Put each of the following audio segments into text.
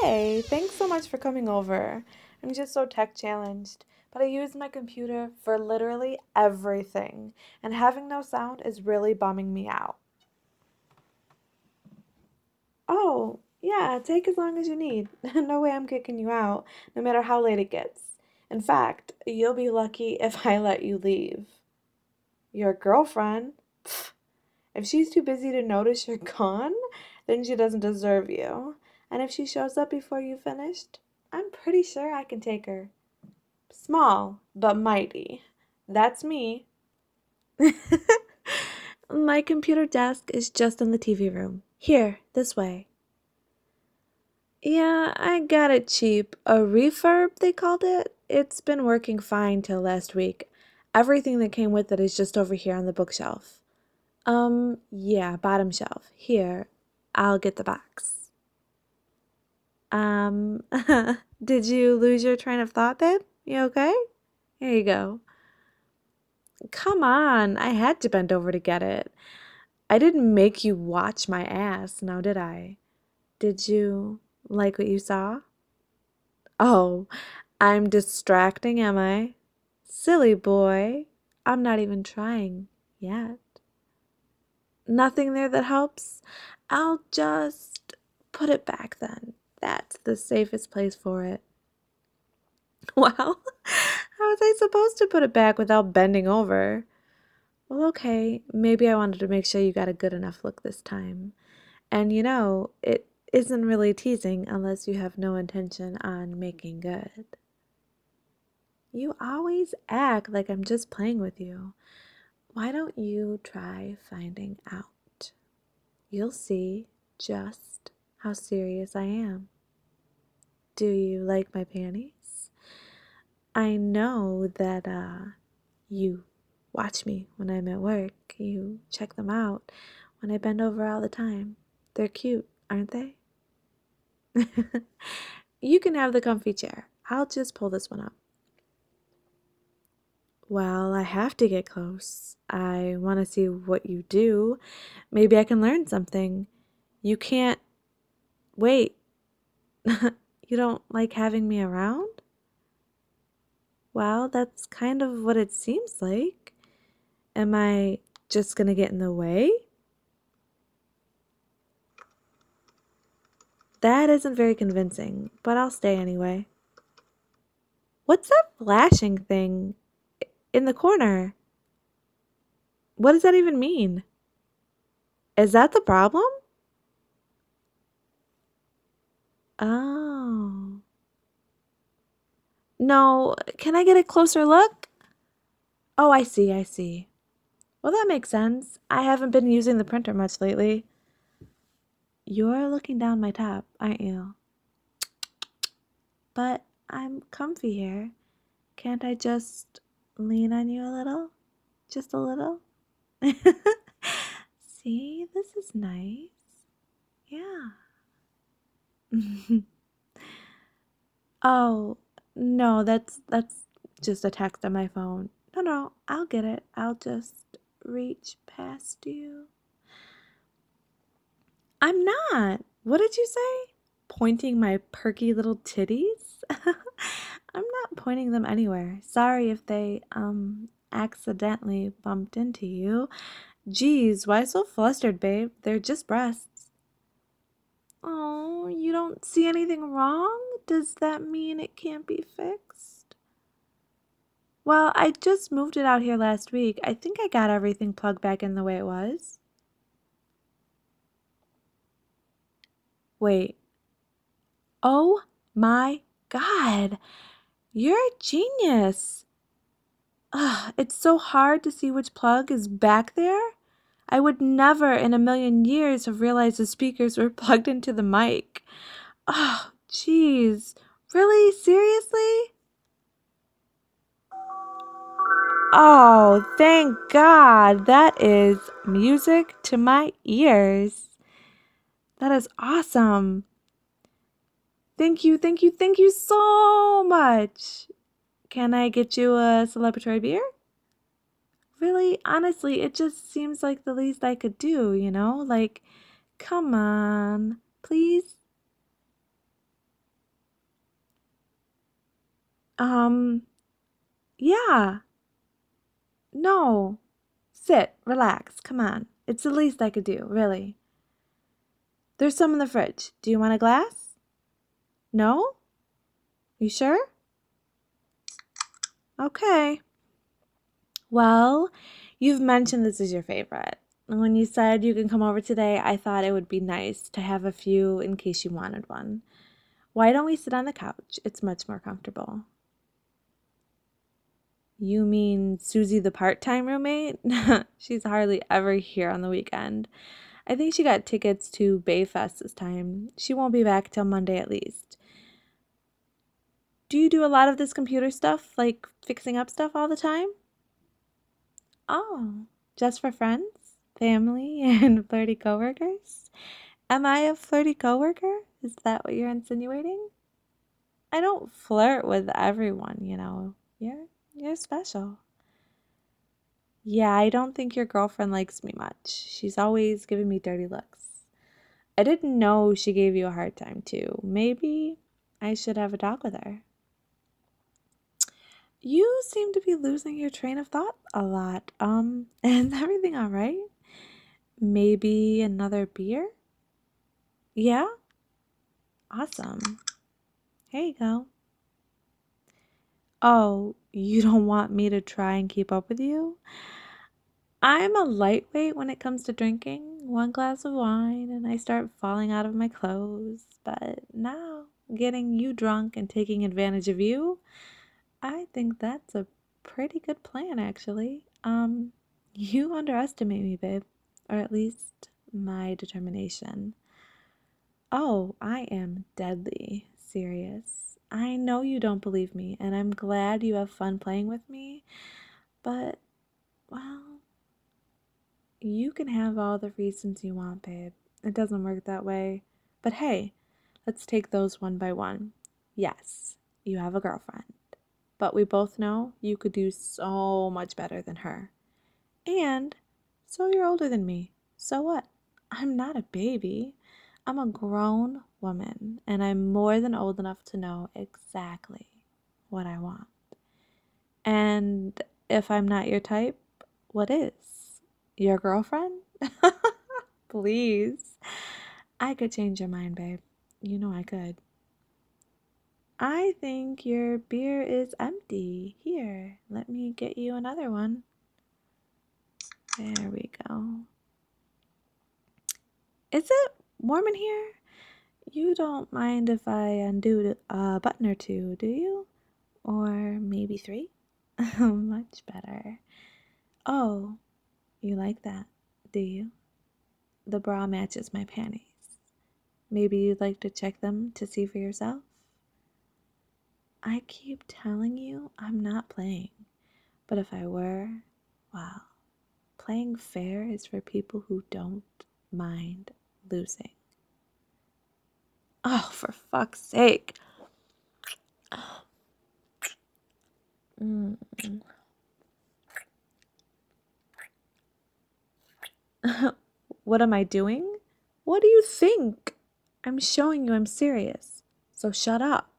Hey, thanks so much for coming over. I'm just so tech challenged, but I use my computer for literally everything, and having no sound is really bumming me out. Oh, yeah, take as long as you need. No way I'm kicking you out, no matter how late it gets. In fact, you'll be lucky if I let you leave. Your girlfriend? Pfft, if she's too busy to notice you're gone, then she doesn't deserve you. And if she shows up before you finished, I'm pretty sure I can take her. Small, but mighty. That's me. My computer desk is just in the TV room. Here, this way. Yeah, I got it cheap. A refurb, they called it. It's been working fine till last week. Everything that came with it is just over here on the bookshelf. Yeah, bottom shelf. Here, I'll get the box. Um, did you lose your train of thought, babe? You okay? Here you go. Come on, I had to bend over to get it. I didn't make you watch my ass, now did I? Did you like what you saw? Oh, I'm distracting, am I? Silly boy. I'm not even trying yet. Nothing there that helps? I'll just put it back then. That's the safest place for it. Well, how was I supposed to put it back without bending over? Well, okay, maybe I wanted to make sure you got a good enough look this time. And it isn't really teasing unless you have no intention on making good. You always act like I'm just playing with you. Why don't you try finding out? You'll see just how serious I am. Do you like my panties? I know that you watch me when I'm at work. You check them out when I bend over all the time. They're cute, aren't they? You can have the comfy chair. I'll just pull this one up. Well, I have to get close. I want to see what you do. Maybe I can learn something. You can't wait. You don't like having me around? Well, that's kind of what it seems like. Am I just gonna get in the way? That isn't very convincing, but I'll stay anyway. What's that flashing thing in the corner? What does that even mean? Is that the problem? Oh. No, can I get a closer look? Oh, I see, I see. Well, that makes sense. I haven't been using the printer much lately. You're looking down my top, aren't you? But I'm comfy here. Can't I just lean on you a little? Just a little? See, this is nice. Yeah. Oh, no, that's just a text on my phone. No, no, I'll get it. I'll just reach past you. I'm not. What did you say? Pointing my perky little titties? I'm not pointing them anywhere. Sorry if they, accidentally bumped into you. Geez, why so flustered, babe? They're just breasts. Oh, you don't see anything wrong? Does that mean it can't be fixed? Well, I just moved it out here last week. I think I got everything plugged back in the way it was. Wait. Oh my God. You're a genius. Ugh, it's so hard to see which plug is back there. I would never in a million years have realized the speakers were plugged into the mic. Oh, jeez. Really? Seriously? Oh, thank God. That is music to my ears. That is awesome. Thank you, thank you, thank you so much. Can I get you a celebratory beer? Really, honestly, it just seems like the least I could do, you know? Like, come on, please? Yeah. No. Sit, relax, come on. It's the least I could do, really. There's some in the fridge. Do you want a glass? No? You sure? Okay. Well, you've mentioned this is your favorite. And when you said you can come over today, I thought it would be nice to have a few in case you wanted one. Why don't we sit on the couch? It's much more comfortable. You mean Susie, the part-time roommate? She's hardly ever here on the weekend. I think she got tickets to Bayfest this time. She won't be back till Monday at least. Do you do a lot of this computer stuff, like fixing up stuff all the time? Oh, just for friends, family, and flirty coworkers? Am I a flirty coworker? Is that what you're insinuating? I don't flirt with everyone, you know. You're special. Yeah, I don't think your girlfriend likes me much. She's always giving me dirty looks. I didn't know she gave you a hard time too. Maybe I should have a talk with her. You seem to be losing your train of thought a lot. Is everything all right? Maybe another beer? Yeah? Awesome. Here you go. Oh, you don't want me to try and keep up with you? I'm a lightweight when it comes to drinking. One glass of wine and I start falling out of my clothes. But now, getting you drunk and taking advantage of you, I think that's a pretty good plan, actually. You underestimate me, babe, or at least my determination. Oh, I am deadly serious. I know you don't believe me, and I'm glad you have fun playing with me, but, well, you can have all the reasons you want, babe. It doesn't work that way. But hey, let's take those one by one. Yes, you have a girlfriend. But we both know you could do so much better than her. And so you're older than me. So what? I'm not a baby. I'm a grown woman, and I'm more than old enough to know exactly what I want. And if I'm not your type, what is? Your girlfriend? Please. I could change your mind, babe. You know I could. I think your beer is empty. Here, let me get you another one. There we go. Is it warm in here? You don't mind if I undo a button or two, do you? Or maybe three? Much better. Oh, you like that, do you? The bra matches my panties. Maybe you'd like to check them to see for yourself? I keep telling you I'm not playing. But if I were, well, playing fair is for people who don't mind losing. Oh, for fuck's sake. Mm. What am I doing? What do you think? I'm showing you I'm serious. So shut up.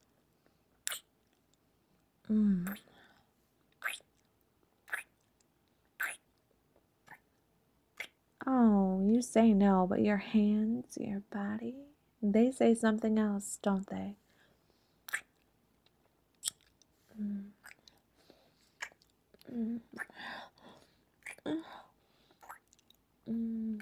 Mm. Oh, you say no, but your hands, your body, they say something else, don't they? Mm. Mm. Mm.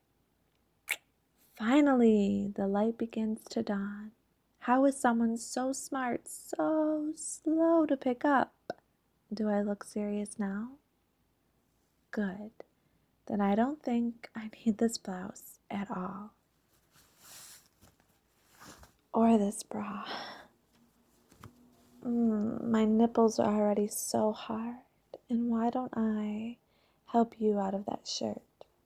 Finally, the light begins to dawn. How is someone so smart, so slow to pick up? Do I look serious now? Good. Then I don't think I need this blouse at all. Or this bra. My nipples are already so hard. And why don't I help you out of that shirt?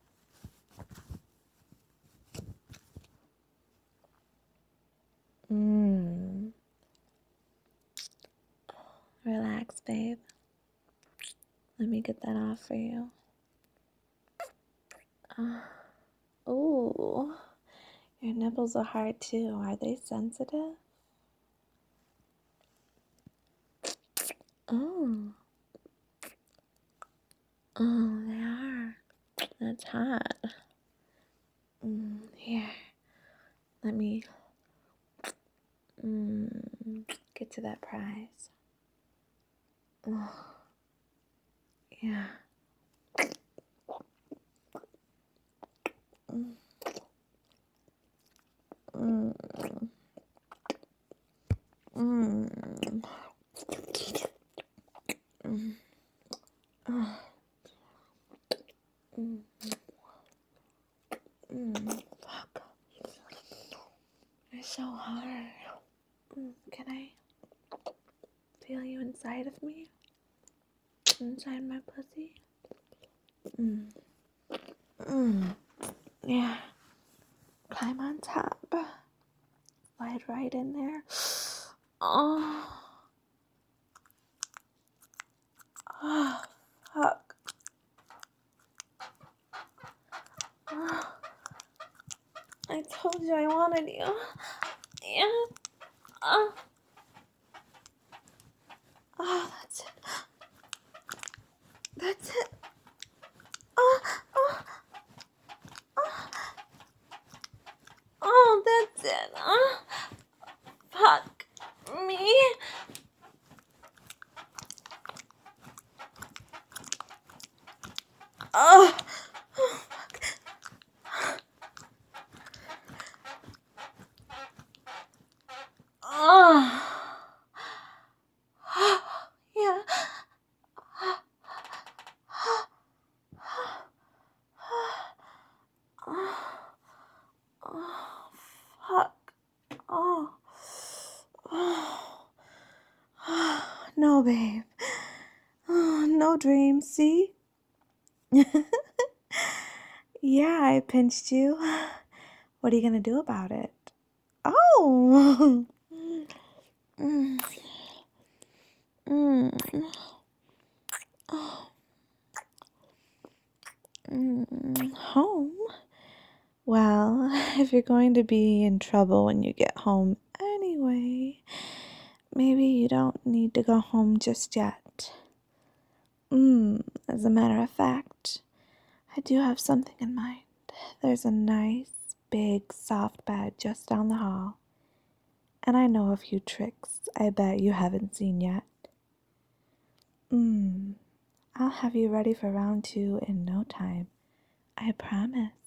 Relax, babe. Let me get that off for you. Ooh, your nipples are hard too. Are they sensitive? Oh, oh, they are. That's hot. Here, let me get to that prize. Oh, yeah. Mm, mm, mm, mm, oh, mm, fuck. You're so hard. Can I feel you inside of me? Inside my pussy? Mm, mm, yeah. Climb on top. Slide right in there. Oh, oh, fuck. Oh, I told you I wanted you. Yeah. Oh, oh, that's it. That's it. Oh, oh, oh, oh, that's it. Oh, fuck me. Oh, oh, fuck. Oh, yeah. Oh, fuck. Oh. No, babe. Oh, no dreams, see? Yeah, I pinched you. What are you gonna do about it? Oh! Mm, mm, oh, home? Well, if you're going to be in trouble when you get home anyway, maybe you don't need to go home just yet. As a matter of fact, I do have something in mind. There's a nice, big, soft bed just down the hall. And I know a few tricks I bet you haven't seen yet. I'll have you ready for round 2 in no time. I promise.